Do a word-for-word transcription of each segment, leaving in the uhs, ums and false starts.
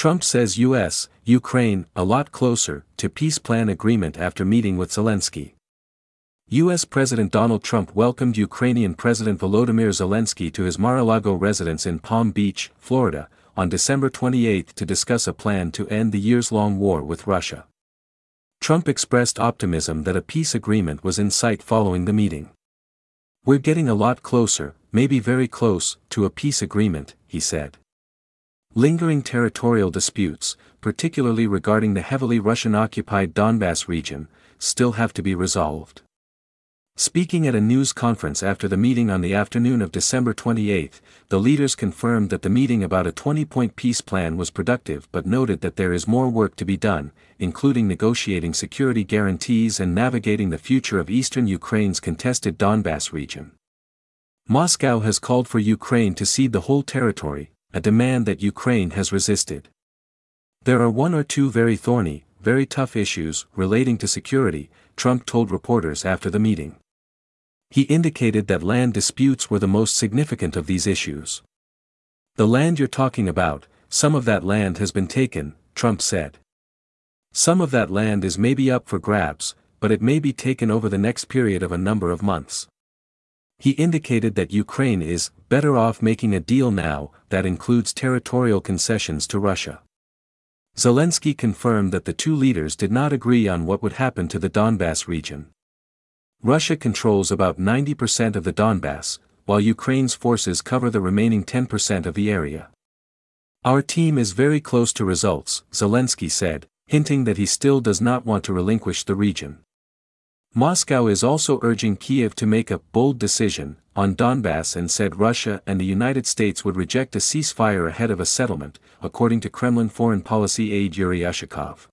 Trump says U S, Ukraine, a lot closer to peace plan agreement after meeting with Zelensky. U S President Donald Trump welcomed Ukrainian President Volodymyr Zelensky to his Mar-a-Lago residence in Palm Beach, Florida, on December twenty-eighth to discuss a plan to end the years-long war with Russia. Trump expressed optimism that a peace agreement was in sight following the meeting. "We're getting a lot closer, maybe very close, to a peace agreement," he said. Lingering territorial disputes, particularly regarding the heavily Russian-occupied Donbass region, still have to be resolved. Speaking at a news conference after the meeting on the afternoon of December twenty-eighth, the leaders confirmed that the meeting about a twenty-point peace plan was productive but noted that there is more work to be done, including negotiating security guarantees and navigating the future of eastern Ukraine's contested Donbass region. Moscow has called for Ukraine to cede the whole territory, a demand that Ukraine has resisted. "There are one or two very thorny, very tough issues relating to security," Trump told reporters after the meeting. He indicated that land disputes were the most significant of these issues. "The land you're talking about, some of that land has been taken," Trump said. "Some of that land is maybe up for grabs, but it may be taken over the next period of a number of months." He indicated that Ukraine is better off making a deal now that includes territorial concessions to Russia. Zelensky confirmed that the two leaders did not agree on what would happen to the Donbass region. Russia controls about ninety percent of the Donbass, while Ukraine's forces cover the remaining ten percent of the area. "Our team is very close to results," Zelensky said, hinting that he still does not want to relinquish the region. Moscow is also urging Kiev to make a bold decision on Donbass and said Russia and the United States would reject a ceasefire ahead of a settlement, according to Kremlin foreign policy aide Yuri Ushakov.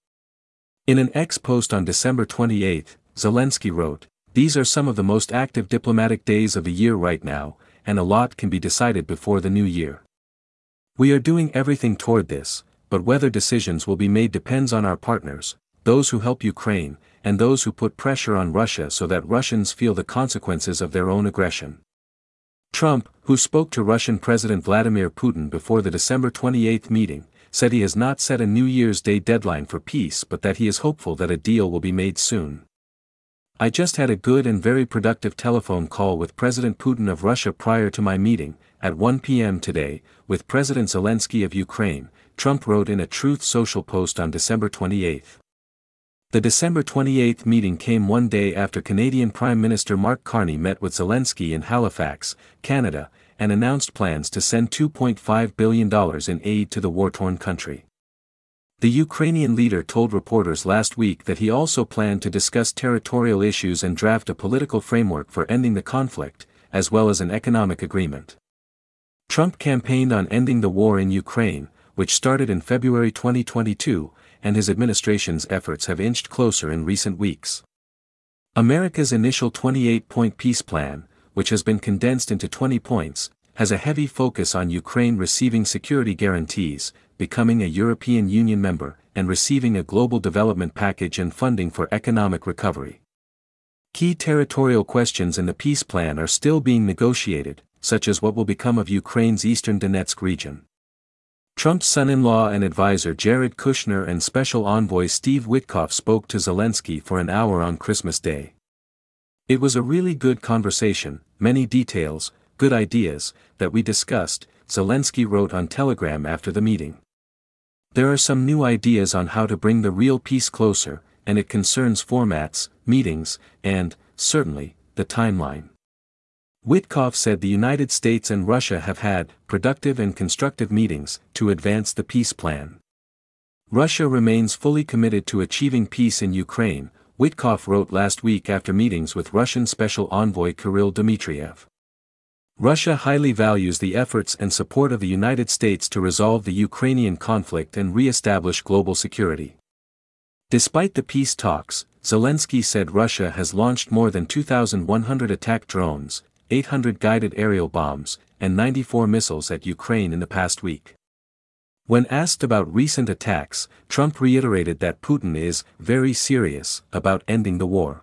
In an X post on December twenty-eighth, Zelensky wrote, "These are some of the most active diplomatic days of the year right now, and a lot can be decided before the new year. We are doing everything toward this, but whether decisions will be made depends on our partners, those who help Ukraine, and those who put pressure on Russia so that Russians feel the consequences of their own aggression." Trump, who spoke to Russian President Vladimir Putin before the December twenty-eighth meeting, said he has not set a New Year's Day deadline for peace but that he is hopeful that a deal will be made soon. "I just had a good and very productive telephone call with President Putin of Russia prior to my meeting, at one p m today, with President Zelensky of Ukraine," Trump wrote in a Truth Social post on December twenty-eighth. The December twenty-eighth meeting came one day after Canadian Prime Minister Mark Carney met with Zelensky in Halifax, Canada, and announced plans to send two point five billion dollars in aid to the war-torn country. The Ukrainian leader told reporters last week that he also planned to discuss territorial issues and draft a political framework for ending the conflict, as well as an economic agreement. Trump campaigned on ending the war in Ukraine, which started in February twenty twenty-two, and his administration's efforts have inched closer in recent weeks. America's initial twenty-eight point peace plan, which has been condensed into twenty points, has a heavy focus on Ukraine receiving security guarantees, becoming a European Union member, and receiving a global development package and funding for economic recovery. Key territorial questions in the peace plan are still being negotiated, such as what will become of Ukraine's eastern Donetsk region. Trump's son-in-law and advisor Jared Kushner and Special Envoy Steve Witkoff spoke to Zelensky for an hour on Christmas Day. "It was a really good conversation, many details, good ideas, that we discussed," Zelensky wrote on Telegram after the meeting. "There are some new ideas on how to bring the real peace closer, and it concerns formats, meetings, and, certainly, the timeline." Witkoff said the United States and Russia have had productive and constructive meetings to advance the peace plan. Russia remains fully committed to achieving peace in Ukraine, Witkoff wrote last week after meetings with Russian Special Envoy Kirill Dmitriev. Russia highly values the efforts and support of the United States to resolve the Ukrainian conflict and re-establish global security. Despite the peace talks, Zelensky said Russia has launched more than two thousand one hundred attack drones, eight hundred guided aerial bombs, and ninety-four missiles at Ukraine in the past week. When asked about recent attacks, Trump reiterated that Putin is very serious about ending the war.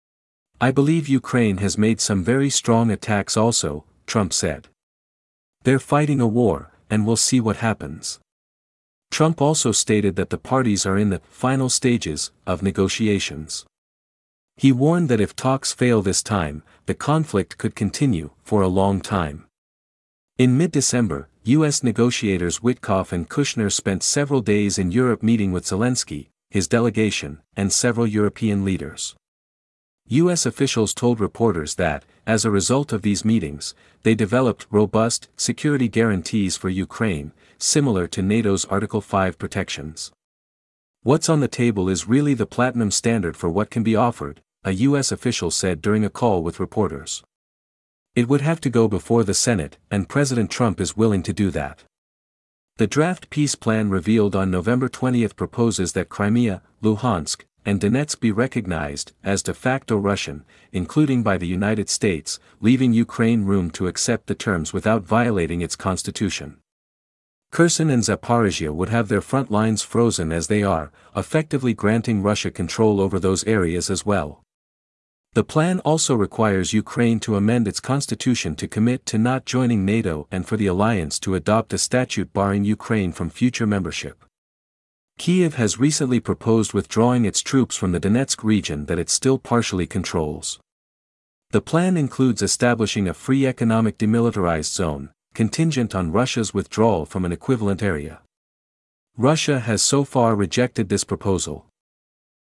"I believe Ukraine has made some very strong attacks also," Trump said. "They're fighting a war, and we'll see what happens." Trump also stated that the parties are in the final stages of negotiations. He warned that if talks fail this time, the conflict could continue for a long time. In mid-December, U S negotiators Witkoff and Kushner spent several days in Europe meeting with Zelensky, his delegation, and several European leaders. U S officials told reporters that, as a result of these meetings, they developed robust security guarantees for Ukraine, similar to NATO's Article five protections. What's on the table is really the platinum standard for what can be offered, a U S official said during a call with reporters. It would have to go before the Senate, and President Trump is willing to do that. The draft peace plan revealed on November twentieth proposes that Crimea, Luhansk, and Donetsk be recognized as de facto Russian, including by the United States, leaving Ukraine room to accept the terms without violating its constitution. Kherson and Zaporizhia would have their front lines frozen as they are, effectively granting Russia control over those areas as well. The plan also requires Ukraine to amend its constitution to commit to not joining NATO and for the alliance to adopt a statute barring Ukraine from future membership. Kyiv has recently proposed withdrawing its troops from the Donetsk region that it still partially controls. The plan includes establishing a free economic demilitarized zone, contingent on Russia's withdrawal from an equivalent area. Russia has so far rejected this proposal.